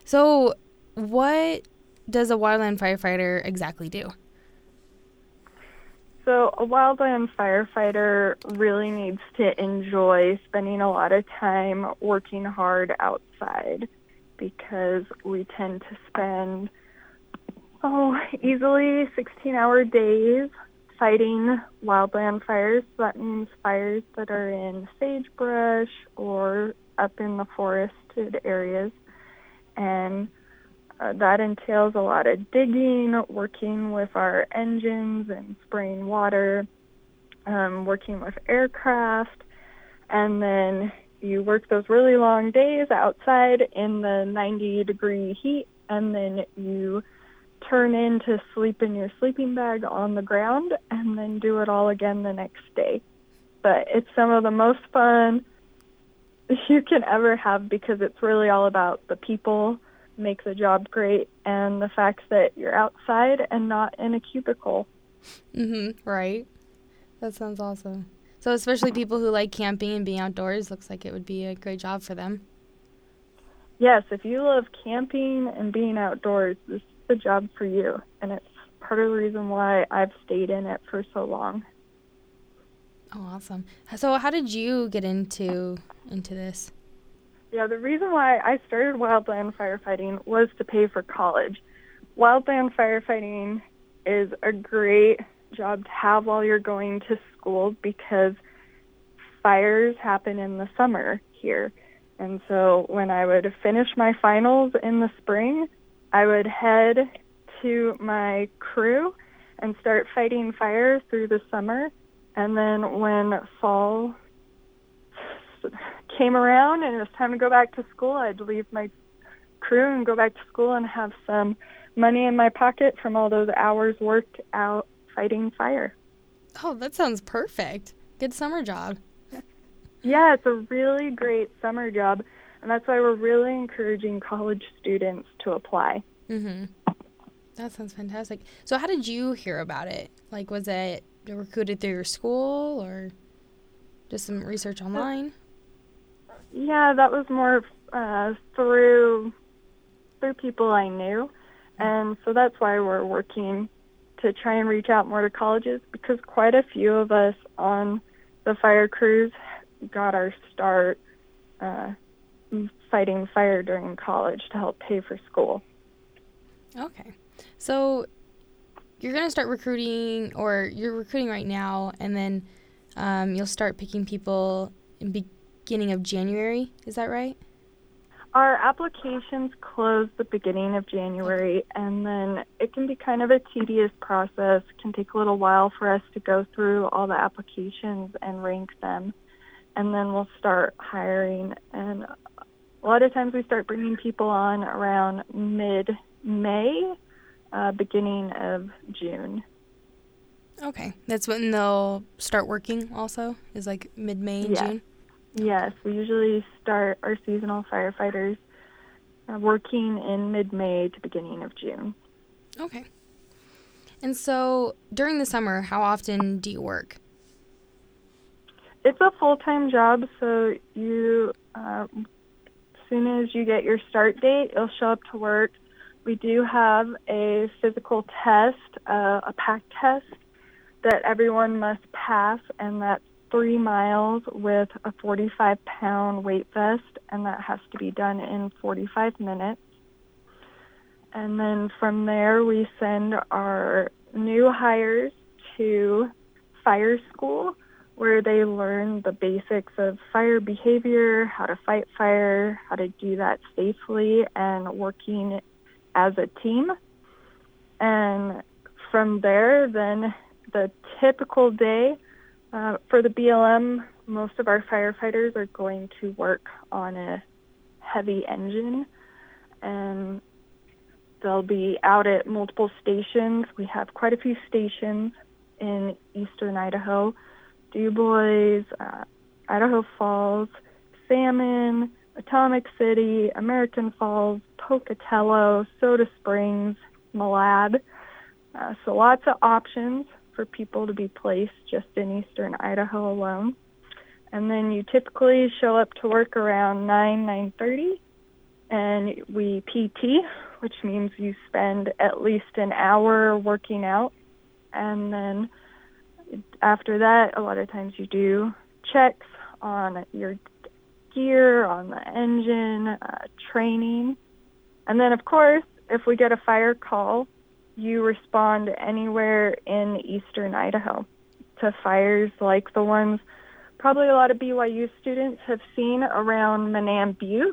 So what does a wildland firefighter exactly do? So a wildland firefighter really needs to enjoy spending a lot of time working hard outside because we tend to spend, easily 16-hour days fighting wildland fires. So that means fires that are in sagebrush or up in the forested areas. And that entails a lot of digging, working with our engines and spraying water, working with aircraft, and then you work those really long days outside in the 90-degree heat, and then you turn in to sleep in your sleeping bag on the ground, and then do it all again the next day. But it's some of the most fun you can ever have because it's really all about the people make the job great and the fact that you're outside and not in a cubicle. Right. That sounds awesome. So especially people who like camping and being outdoors, looks like it would be a great job for them. Yes, if you love camping and being outdoors, this is the job for you. And it's part of the reason why I've stayed in it for so long. Oh, awesome. So how did you get into this? Yeah, the reason why I started wildland firefighting was to pay for college. Wildland firefighting is a great job to have while you're going to school because fires happen in the summer here. And so when I would finish my finals in the spring, I would head to my crew and start fighting fires through the summer. And then when fall came around and it was time to go back to school, I'd leave my crew and go back to school and have some money in my pocket from all those hours worked out fighting fire. Oh, that sounds perfect. Good summer job. Yeah, it's a really great summer job, and that's why we're really encouraging college students to apply. That sounds fantastic. So how did you hear about it? Like, was it recruited through your school or just some research online? Yeah, that was more through people I knew, and so that's why we're working to try and reach out more to colleges because quite a few of us on the fire crews got our start fighting fire during college to help pay for school. Okay. So you're going to start recruiting, or you're recruiting right now, and then you'll start picking people in beginning of January. Is that right? Our applications close the beginning of January, and then it can be kind of a tedious process. It can take a little while for us to go through all the applications and rank them, and then we'll start hiring. And a lot of times we start bringing people on around mid-May, beginning of June. Okay. That's when they'll start working also, is like mid-May and Yes. June? Yes, we usually start our seasonal firefighters working in mid-May to beginning of June. Okay. And so during the summer, how often do you work? It's a full-time job, so you, as soon as you get your start date, you'll show up to work. We do have a physical test, a pack test that everyone must pass, and that's 3 miles with a 45-pound weight vest, and that has to be done in 45 minutes. And then from there, we send our new hires to fire school, where they learn the basics of fire behavior, how to fight fire, how to do that safely, and working as a team. And from there, then the typical day for the BLM, most of our firefighters are going to work on a heavy engine, and they'll be out at multiple stations. We have quite a few stations in eastern Idaho: DuBois, Idaho Falls, Salmon, Atomic City, American Falls, Pocatello, Soda Springs, Malad. So lots of options for people to be placed just in eastern Idaho alone. And then you typically show up to work around 9:30, and we PT, which means you spend at least an hour working out. And then after that, a lot of times you do checks on your gear, on the engine, training. And then, of course, if we get a fire call, you respond anywhere in eastern Idaho to fires like the ones probably a lot of BYU students have seen around Manam Butte.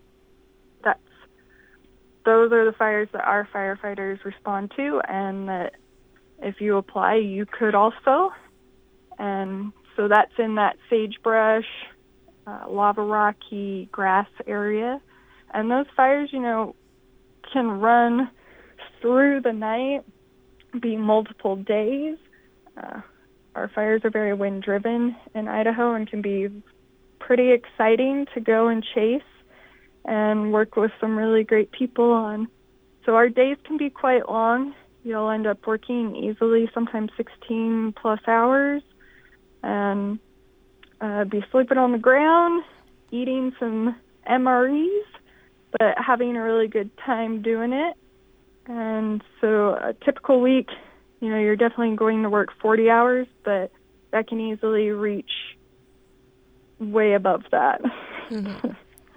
Those are the fires that our firefighters respond to, and that if you apply, you could also. And so that's in that sagebrush, lava rocky grass area. And those fires, can run through the night, be multiple days. Our fires are very wind-driven in Idaho and can be pretty exciting to go and chase and work with some really great people on. So our days can be quite long. You'll end up working easily, sometimes 16 plus hours, and be sleeping on the ground, eating some MREs, but having a really good time doing it. And so a typical week, you're definitely going to work 40 hours, but that can easily reach way above that. Mm-hmm.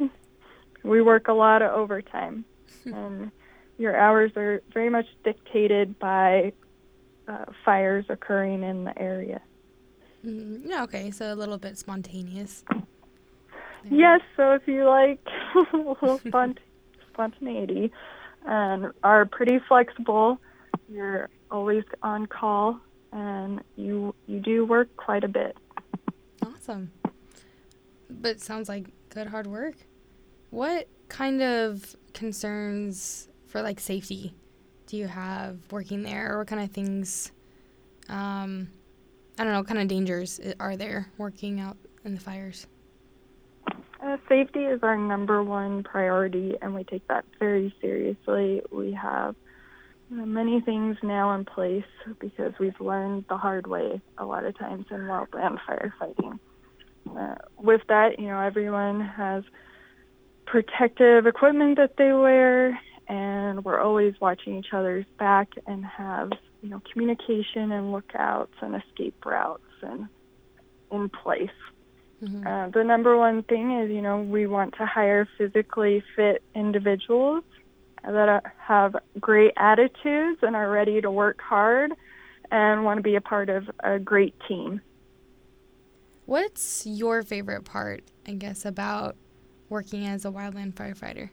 We work a lot of overtime, and your hours are very much dictated by fires occurring in the area. Mm-hmm. Yeah, okay, so a little bit spontaneous. Yes, so if you like a little spontaneity and are pretty flexible, you're always on call, and you do work quite a bit. Awesome. But it sounds like good hard work. What kind of concerns for, safety do you have working there? Or what kind of things, I don't know, what kind of dangers are there working out in the fires? Safety is our number one priority, and we take that very seriously. We have many things now in place because we've learned the hard way a lot of times in wildland firefighting. With that, everyone has protective equipment that they wear, and we're always watching each other's back and have, communication and lookouts and escape routes and in place. Mm-hmm. The number one thing is, we want to hire physically fit individuals that have great attitudes and are ready to work hard and want to be a part of a great team. What's your favorite part, I guess, about working as a wildland firefighter?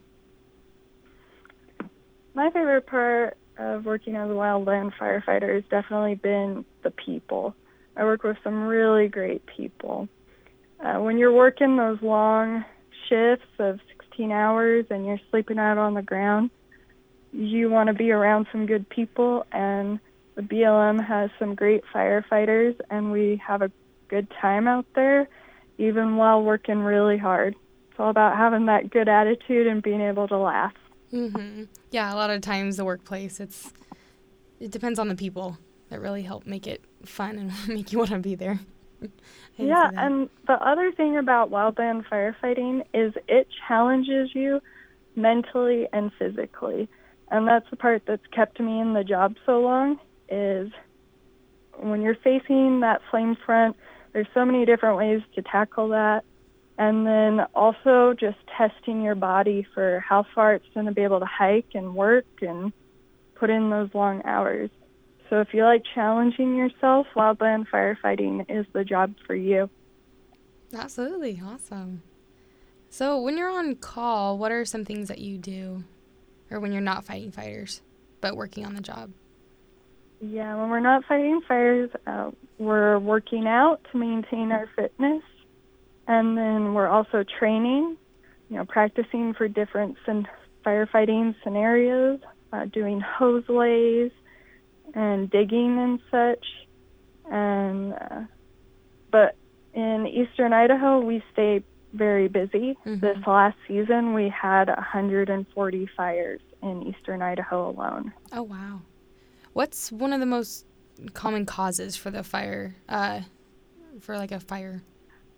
My favorite part of working as a wildland firefighter has definitely been the people. I work with some really great people. When you're working those long shifts of 16 hours and you're sleeping out on the ground, you want to be around some good people, and the BLM has some great firefighters, and we have a good time out there, even while working really hard. It's all about having that good attitude and being able to laugh. Mm-hmm. Yeah, a lot of times the workplace, it depends on the people that really help make it fun and make you want to be there. Yeah, and the other thing about wildland firefighting is it challenges you mentally and physically. And that's the part that's kept me in the job so long, is when you're facing that flame front, there's so many different ways to tackle that. And then also just testing your body for how far it's going to be able to hike and work and put in those long hours. So if you like challenging yourself, wildland firefighting is the job for you. Absolutely. Awesome. So when you're on call, what are some things that you do? Or when you're not fighting fires, but working on the job? Yeah, when we're not fighting fires, we're working out to maintain our fitness. And then we're also training, practicing for different firefighting scenarios, doing hose lays and digging and such. And but in eastern Idaho, we stay very busy. Mm-hmm. This last season, we had 140 fires in eastern Idaho alone. Oh, wow. What's one of the most common causes for the fire, for a fire?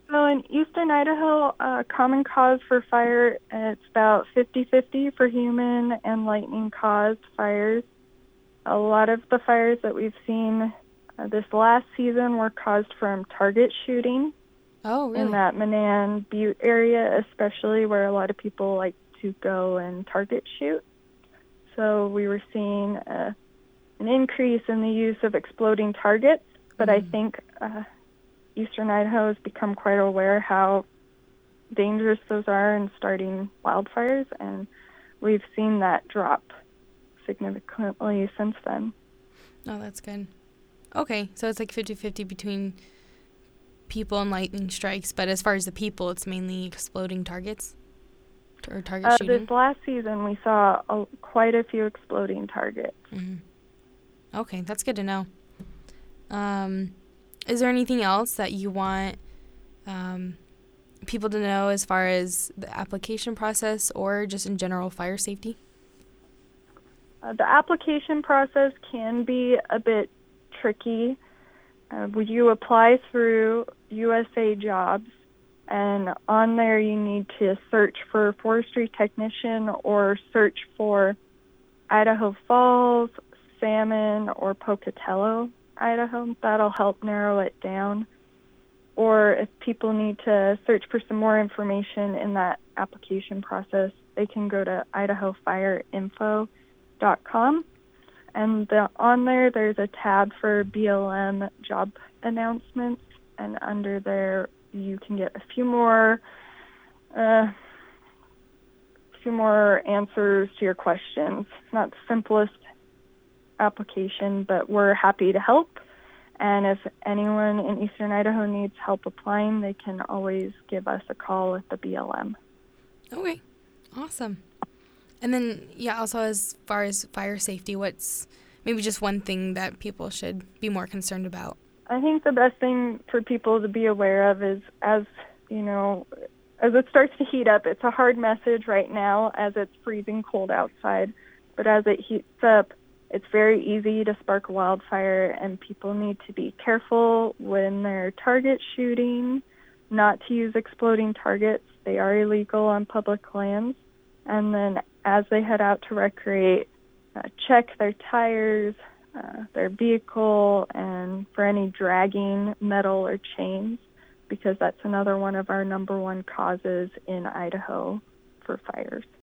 So in eastern Idaho, common cause for fire, it's about 50-50 for human and lightning-caused fires. A lot of the fires that we've seen this last season were caused from target shooting. Oh, really? In that Manan Butte area, especially where a lot of people like to go and target shoot. So we were seeing an increase in the use of exploding targets, but I think eastern Idaho has become quite aware how dangerous those are in starting wildfires, and we've seen that drop significantly since then. Oh, that's good. Okay, so it's like 50-50 between people and lightning strikes, but as far as the people, it's mainly exploding targets or target shooting? This last season, we saw quite a few exploding targets. Mm-hmm. Okay, that's good to know. Is there anything else that you want people to know as far as the application process or just in general fire safety? The application process can be a bit tricky. You apply through USA Jobs, and on there you need to search for forestry technician or search for Idaho Falls, Salmon, or Pocatello, Idaho. That'll help narrow it down. Or if people need to search for some more information in that application process, they can go to idahofireinfo.com. And on there, there's a tab for BLM job announcements, and under there, you can get a few more answers to your questions. It's not the simplest application, but we're happy to help. And if anyone in eastern Idaho needs help applying, they can always give us a call at the BLM. Okay, awesome. And then, also as far as fire safety, what's maybe just one thing that people should be more concerned about? I think the best thing for people to be aware of is, as it starts to heat up, it's a hard message right now as it's freezing cold outside, but as it heats up, it's very easy to spark a wildfire, and people need to be careful when they're target shooting, not to use exploding targets. They are illegal on public lands. And then as they head out to recreate, check their tires, their vehicle, and for any dragging metal or chains, because that's another one of our number one causes in Idaho for fires.